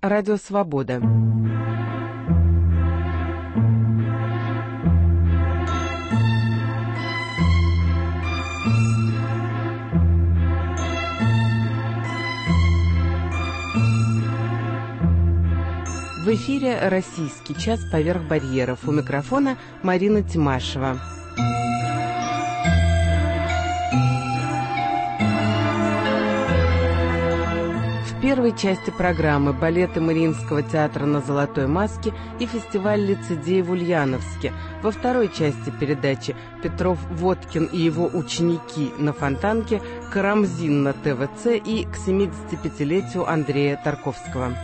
Радио Свобода. В эфире «Российский час поверх барьеров». У микрофона Марина Тимашева. В первой части программы балеты Мариинского театра на Золотой Маске и фестиваль лицедеи в Ульяновске. Во второй части передачи Петров, Водкин и его ученики на Фонтанке, Карамзин на ТВЦ и к 75-летию Андрея Тарковского.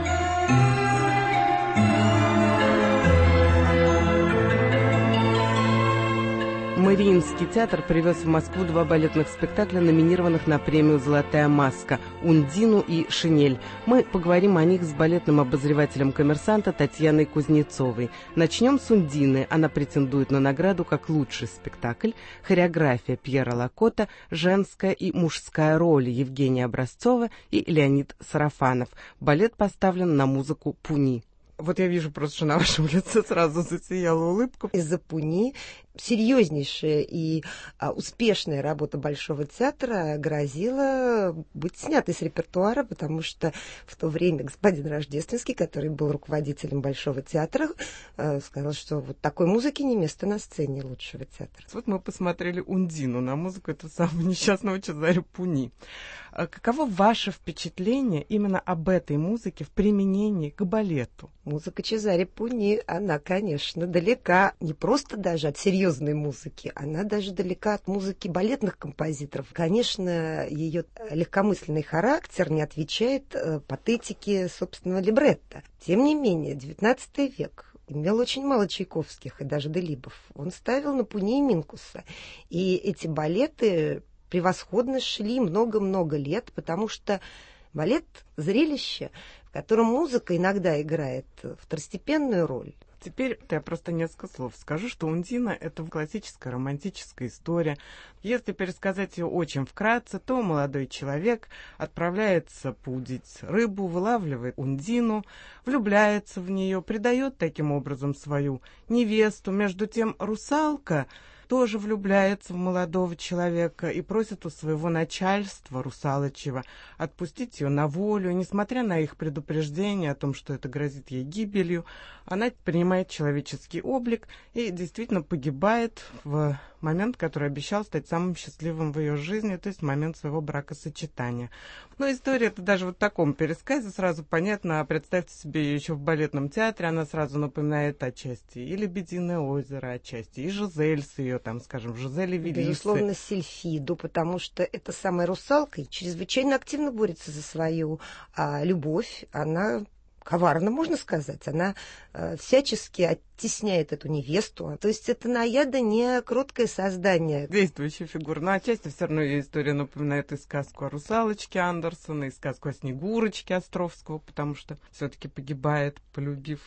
Мариинский театр привез в Москву два балетных спектакля, номинированных на премию «Золотая маска» «Ундину» и «Шинель». Мы поговорим о них с балетным обозревателем «Коммерсанта» Татьяной Кузнецовой. Начнем с «Ундины». Она претендует на награду как лучший спектакль. Хореография Пьера Лакота, женская и мужская роли Евгения Образцова и Леонид Сарафанов. Балет поставлен на музыку Пуни. Вот я вижу просто, что на вашем лице сразу засияла улыбка. Из-за Пуни серьезнейшая и успешная работа Большого театра грозила быть снятой с репертуара, потому что в то время господин Рождественский, который был руководителем Большого театра, сказал, что вот такой музыки не место на сцене лучшего театра. Вот мы посмотрели «Ундину» на музыку этого самого несчастного Чезаре Пуни. Каково ваше впечатление именно об этой музыке в применении к балету? Музыка Чезаре Пуни, она, конечно, далека не просто даже от серьезной музыки, она даже далека от музыки балетных композиторов. Конечно, ее легкомысленный характер не отвечает патетике собственного либретто. Тем не менее, XIX век имел очень мало Чайковских и даже Делибов. Он ставил на Пуни и Минкуса. И эти балеты превосходно шли много-много лет, потому что балет — зрелище, в котором музыка иногда играет второстепенную роль. Теперь я просто несколько слов скажу, что «Ундина» — это классическая романтическая история. Если пересказать ее очень вкратце, то молодой человек отправляется поудить рыбу, вылавливает Ундину, влюбляется в нее, предает таким образом свою невесту. Между тем русалка тоже влюбляется в молодого человека и просит у своего начальства русалочьего отпустить ее на волю. И, несмотря на их предупреждение о том, что это грозит ей гибелью, она принимает человеческий облик и действительно погибает в момент, который обещал стать самым счастливым в ее жизни, то есть момент своего бракосочетания. Но история это даже вот в таком пересказе сразу понятно. А представьте себе ее еще в балетном театре, она сразу напоминает отчасти и «Лебединое озеро», отчасти и «Жизель» с ее, там, скажем, «Жизель и Велисы». Безусловно, Сильфиду, потому что эта самая русалка чрезвычайно активно борется за свою любовь. Она коварно, можно сказать. Она всячески оттесняет эту невесту. То есть это наяда не кроткое создание. Действующая фигура. Но отчасти все равно ее история напоминает и сказку о русалочке Андерсона, и сказку о Снегурочке Островского, потому что все-таки погибает, полюбив.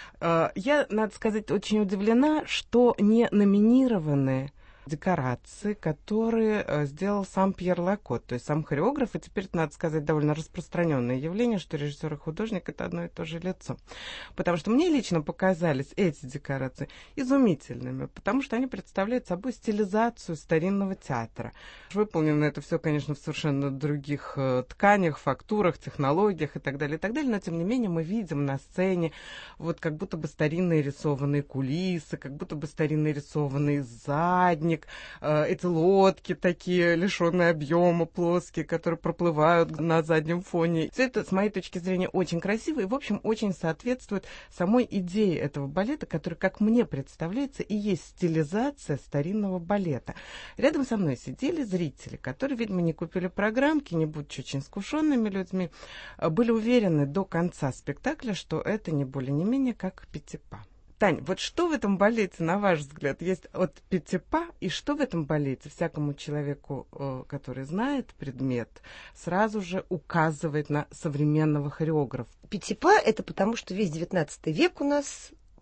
Я, надо сказать, очень удивлена, что не номинированы декорации, которые сделал сам Пьер Лакот, то есть сам хореограф, и теперь, надо сказать, довольно распространенное явление, что режиссер и художник — это одно и то же лицо. Потому что мне лично показались эти декорации изумительными, потому что они представляют собой стилизацию старинного театра. Выполнено это все, конечно, в совершенно других тканях, фактурах, технологиях и так далее, но тем не менее мы видим на сцене вот как будто бы старинные рисованные кулисы, как будто бы старинный рисованный задник, эти лодки такие, лишенные объема, плоские, которые проплывают на заднем фоне. Все это, с моей точки зрения, очень красиво и, в общем, очень соответствует самой идее этого балета, который, как мне представляется, и есть стилизация старинного балета. Рядом со мной сидели зрители, которые, видимо, не купили программки, не будучи очень искушенными людьми, были уверены до конца спектакля, что это не более не менее как Петипа. Тань, вот что в этом балете, на ваш взгляд, есть от Петипа, и что в этом балете всякому человеку, который знает предмет, сразу же указывает на современного хореографа? Петипа — это потому, что весь XIX век у нас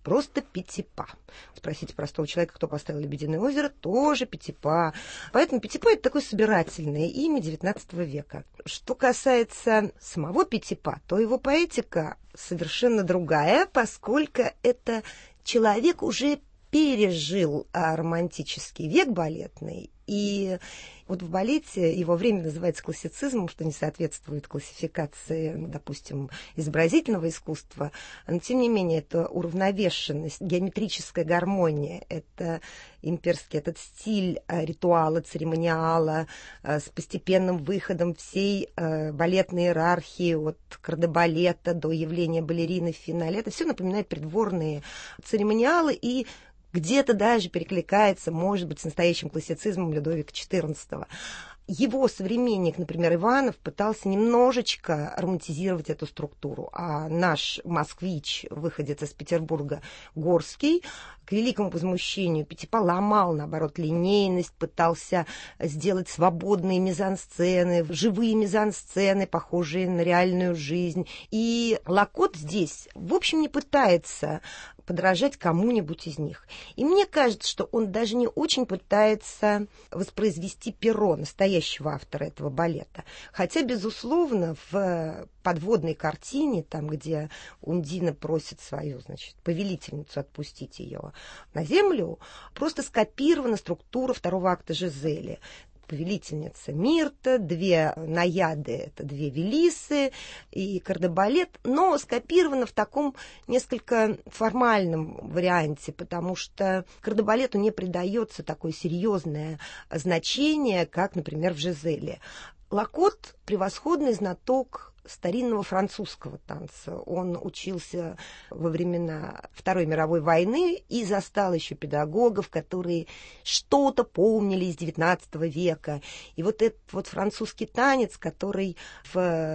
просто Пятипа. Спросите простого человека, кто поставил «Лебединое озеро», тоже Пятипа. Поэтому Пятипа — это такое собирательное имя XIX века. Что касается самого Пятипа, то его поэтика совершенно другая, поскольку это человек уже пережил романтический век балетный, и вот в балете его время называется классицизмом, что не соответствует классификации, допустим, изобразительного искусства, но тем не менее это уравновешенность, геометрическая гармония, это имперский этот стиль ритуала, церемониала с постепенным выходом всей балетной иерархии от кардебалета до явления балерины в финале. Это все напоминает придворные церемониалы и где-то даже перекликается, может быть, с настоящим классицизмом Людовика XIV. Его современник, например, Иванов, пытался немножечко романтизировать эту структуру, а наш москвич, выходец из Петербурга, Горский, к великому возмущению Пятипа ломал, наоборот, линейность, пытался сделать свободные мизансцены, живые мизансцены, похожие на реальную жизнь. И Лакот здесь, в общем, не пытается подражать кому-нибудь из них. И мне кажется, что он даже не очень пытается воспроизвести перо настоящего автора этого балета. Хотя, безусловно, в подводной картине, там, где Ундина просит свою, значит, повелительницу отпустить ее на землю, просто скопирована структура второго акта Жизели. Повелительница Мирта, две наяды, это две Велисы и кардебалет, но скопировано в таком несколько формальном варианте, потому что кардебалету не придается такое серьезное значение, как, например, в Жизеле. Лакот – превосходный знаток старинного французского танца. Он учился во времена Второй мировой войны и застал еще педагогов, которые что-то помнили из XIX века. И вот этот вот французский танец, который в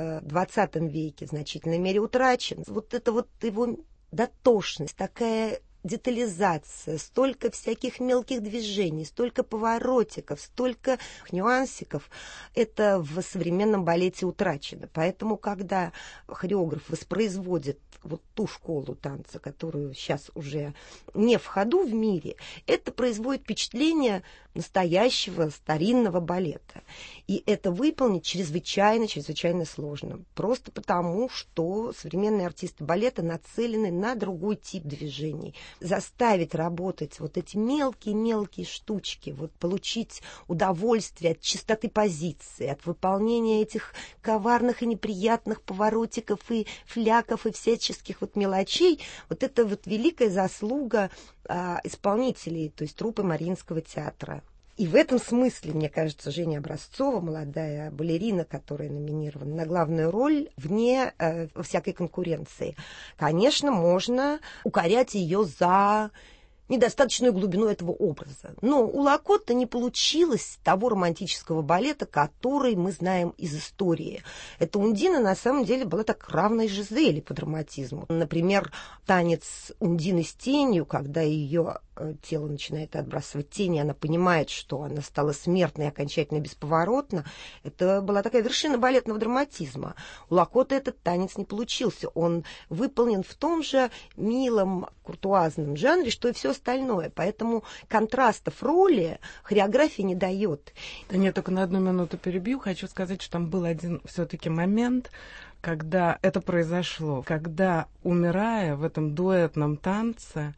XX веке в значительной мере утрачен, вот это вот его дотошность, такая детализация, столько всяких мелких движений, столько поворотиков, столько нюансиков, это в современном балете утрачено. Поэтому, когда хореограф воспроизводит вот ту школу танца, которую сейчас уже не в ходу в мире, это производит впечатление настоящего старинного балета. И это выполнить чрезвычайно сложно. Просто потому, что современные артисты балета нацелены на другой тип движений. Заставить работать вот эти мелкие штучки, вот получить удовольствие от чистоты позиции, от выполнения этих коварных и неприятных поворотиков и фляков и всяческих вот мелочей, вот это вот великая заслуга исполнителей, то есть труппы Мариинского театра. И в этом смысле, мне кажется, Женя Образцова, молодая балерина, которая номинирована на главную роль, вне всякой конкуренции. Конечно, можно укорять ее за недостаточную глубину этого образа. Но у Лакотта не получилось того романтического балета, который мы знаем из истории. Эта Ундина на самом деле была так равной Жизели по драматизму. Например, танец Ундины с тенью, когда ее тело начинает отбрасывать тени, она понимает, что она стала смертной и окончательно бесповоротна. Это была такая вершина балетного драматизма. У Лакотта этот танец не получился. Он выполнен в том же милом куртуазном жанре, что и все остальное. Поэтому контрастов роли хореография не дает. Да нет, только на 1 минуту перебью. Хочу сказать, что там был один все-таки момент, когда это произошло, когда, умирая в этом дуэтном танце,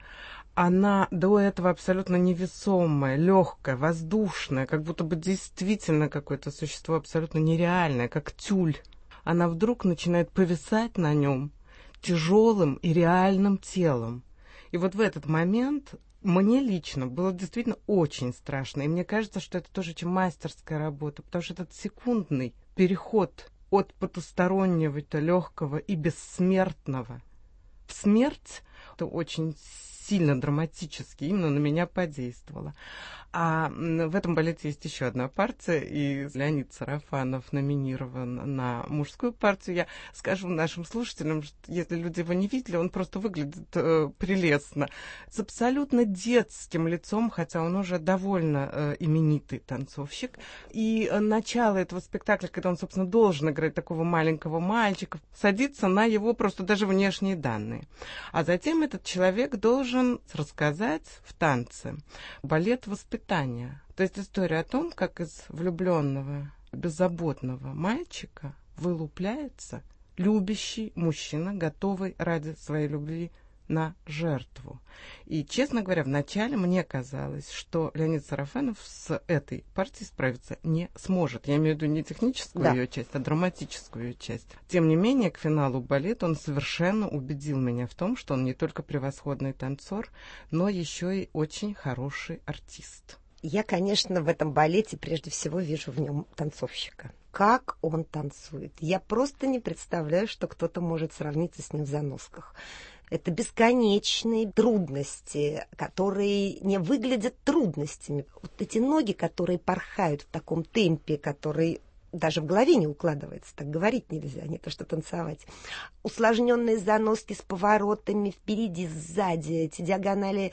она до этого абсолютно невесомая, легкая, воздушная, как будто бы действительно какое-то существо абсолютно нереальное, как тюль. Она вдруг начинает повисать на нем тяжелым и реальным телом. И вот в этот момент мне лично было действительно очень страшно. И мне кажется, что это тоже очень мастерская работа, потому что этот секундный переход от потустороннего-то легкого и бессмертного в смерть, это очень сильно драматически именно на меня подействовало. А в этом балете есть еще одна партия, и Леонид Сарафанов номинирован на мужскую партию. Я скажу нашим слушателям, что если люди его не видели, он просто выглядит прелестно. С абсолютно детским лицом, хотя он уже довольно именитый танцовщик. И начало этого спектакля, когда он, собственно, должен играть такого маленького мальчика, садится на его просто даже внешние данные. А затем затем этот человек должен рассказать в танце балет воспитания. То есть история о том, как из влюбленного, беззаботного мальчика вылупляется любящий мужчина, готовый ради своей любви на жертву. И, честно говоря, вначале мне казалось, что Леонид Сарафанов с этой партией справиться не сможет. Я имею в виду не техническую ее часть, а драматическую ее часть. Тем не менее, к финалу балета он совершенно убедил меня в том, что он не только превосходный танцор, но еще и очень хороший артист. Я, конечно, в этом балете прежде всего вижу в нем танцовщика. Как он танцует. Я просто не представляю, что кто-то может сравниться с ним в заносках. Это бесконечные трудности, которые не выглядят трудностями. Вот эти ноги, которые порхают в таком темпе, который даже в голове не укладывается, так говорить нельзя, не то что танцевать. Усложненные заноски с поворотами впереди, сзади, эти диагонали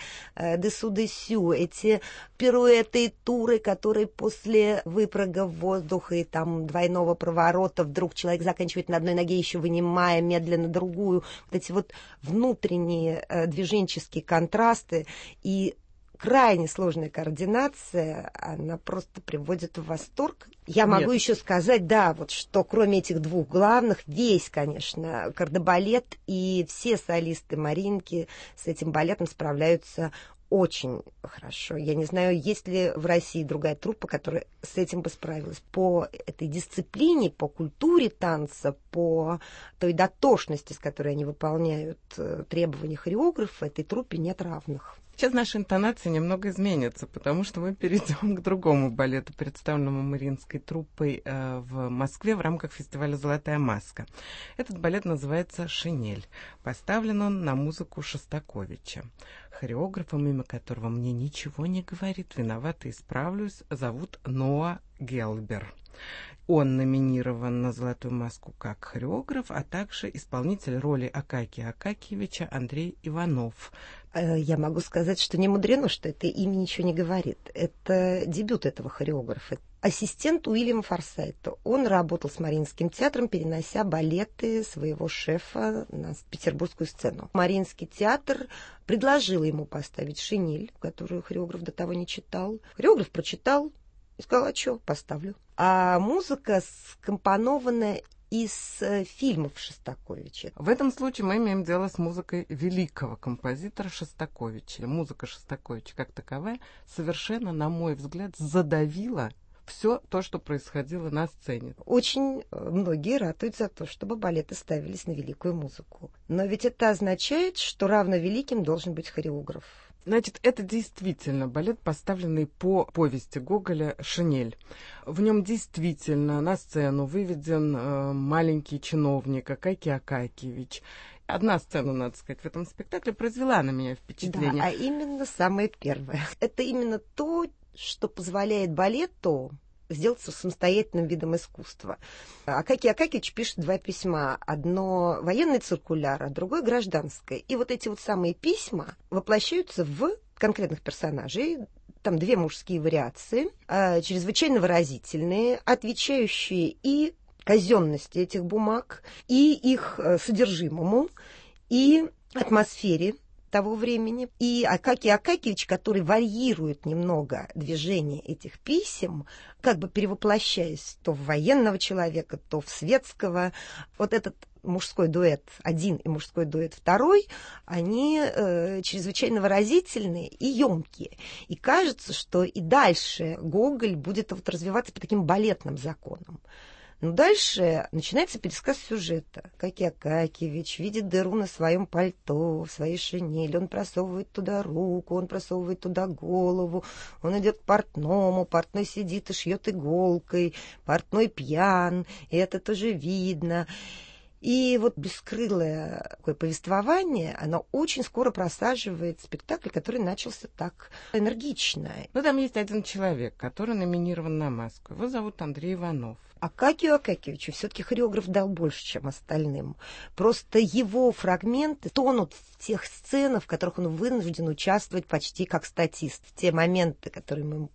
десу-десю, эти пируэты и туры, которые после выпрыга в воздух и там двойного проворота вдруг человек заканчивает на одной ноге, еще вынимая медленно другую. Вот эти вот внутренние движенческие контрасты и крайне сложная координация, она просто приводит в восторг. Я могу еще сказать, да, вот что кроме этих двух главных, весь, конечно, кардебалет и все солисты Маринки с этим балетом справляются очень хорошо. Я не знаю, есть ли в России другая труппа, которая с этим бы справилась. По этой дисциплине, по культуре танца, по той дотошности, с которой они выполняют требования хореографа, этой труппе нет равных. Сейчас наши интонации немного изменятся, потому что мы перейдем к другому балету, представленному мариинской труппой в Москве в рамках фестиваля «Золотая маска». Этот балет называется «Шинель». Поставлен он на музыку Шостаковича. Хореографом, имя которого мне ничего не говорит, виновата, исправлюсь, зовут Ноа Гелбер. Он номинирован на «Золотую маску» как хореограф, а также исполнитель роли Акакия Акакиевича Андрей Иванов. Я могу сказать, что не мудрено, что это имя ничего не говорит. Это дебют этого хореографа. Ассистент Уильяма Форсайта. Он работал с Мариинским театром, перенося балеты своего шефа на петербургскую сцену. Мариинский театр предложил ему поставить «Шинель», которую хореограф до того не читал. Хореограф прочитал и сказал: а что, поставлю. А музыка скомпонована из фильмов Шостаковича. В этом случае мы имеем дело с музыкой великого композитора Шостаковича. Музыка Шостаковича как таковая совершенно, на мой взгляд, задавила все то, что происходило на сцене. Очень многие ратуют за то, чтобы балеты ставились на великую музыку. Но ведь это означает, что равно великим должен быть хореограф. Значит, это действительно балет, поставленный по повести Гоголя «Шинель». В нем действительно на сцену выведен маленький чиновник Акакий Акакиевич. Одна сцена, надо сказать, в этом спектакле произвела на меня впечатление. Да, а именно самое первое. Это именно то, что позволяет балету сделаться самостоятельным видом искусства. Акакий Акакиевич пишет два письма. Одно военный циркуляр, а другое гражданское. И вот эти вот самые письма воплощаются в конкретных персонажей. Там две мужские вариации, чрезвычайно выразительные, отвечающие и казенности этих бумаг, и их содержимому, и атмосфере того времени. И Акакий Акакиевич, который варьирует немного движение этих писем, как бы перевоплощаясь то в военного человека, то в светского. Вот этот мужской дуэт один и мужской дуэт второй, они чрезвычайно выразительные и емкие. И кажется, что и дальше Гоголь будет вот развиваться по таким балетным законам. Но дальше начинается пересказ сюжета. Акакий Акакиевич видит дыру на своем пальто, в своей шинели. Он просовывает туда руку, он просовывает туда голову. Он идет к портному, портной сидит и шьет иголкой. Портной пьян, и это тоже видно. И вот бескрылое такое повествование, оно очень скоро просаживает спектакль, который начался так энергично. Но там есть один человек, который номинирован на маску. Его зовут Андрей Иванов. Акакию Акакиевичу все-таки хореограф дал больше, чем остальным. Просто его фрагменты тонут в тех сценах, в которых он вынужден участвовать почти как статист. В те моменты, которые мы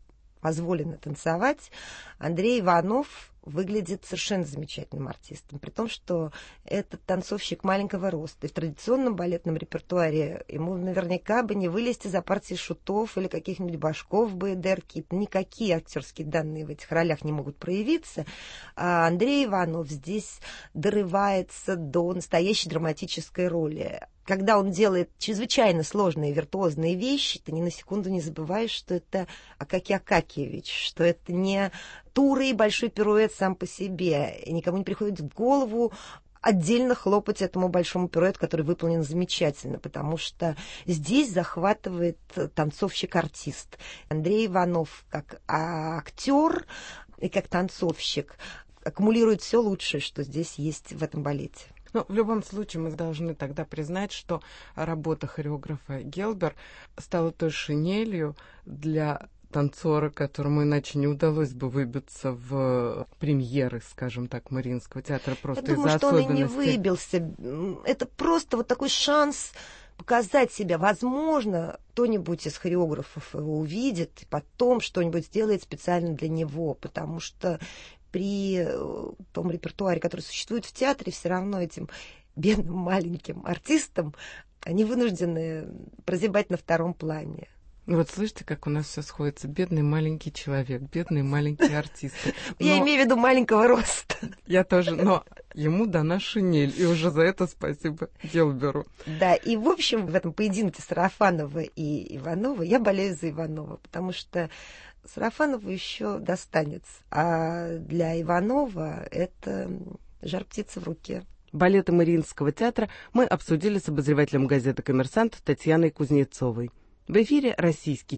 позволено танцевать, Андрей Иванов выглядит совершенно замечательным артистом, при том, что этот танцовщик маленького роста. И в традиционном балетном репертуаре ему наверняка бы не вылезти за партии шутов или каких-нибудь башков БДРки. Никакие актерские данные в этих ролях не могут проявиться. А Андрей Иванов здесь дорывается до настоящей драматической роли. Когда он делает чрезвычайно сложные виртуозные вещи, ты ни на секунду не забываешь, что это Акакий Акакиевич, что это не тура и большой пируэт сам по себе. И никому не приходит в голову отдельно хлопать этому большому пируэту, который выполнен замечательно, потому что здесь захватывает танцовщик-артист. Андрей Иванов как актер и как танцовщик аккумулирует все лучшее, что здесь есть в этом балете. Ну, в любом случае, мы должны тогда признать, что работа хореографа Гелбер стала той шинелью для танцора, которому иначе не удалось бы выбиться в премьеры, скажем так, Мариинского театра просто из-за особенностей. Я думаю, что он и не выбился. Это просто вот такой шанс показать себя. Возможно, кто-нибудь из хореографов его увидит и потом что-нибудь сделает специально для него, потому что при том репертуаре, который существует в театре, все равно этим бедным маленьким артистам они вынуждены прозябать на втором плане. Вот слышите, как у нас все сходится. Бедный маленький человек, бедные маленькие артисты. Я имею в виду маленького роста. Я тоже, но ему дана шинель, и уже за это спасибо Гелберу. Да, и в общем в этом поединке Сарафанова и Иванова я болею за Иванова, потому что Сарафанову еще достанется, а для Иванова это жар птицы в руке. Балеты Мариинского театра мы обсудили с обозревателем газеты «Коммерсант» Татьяной Кузнецовой. В эфире российский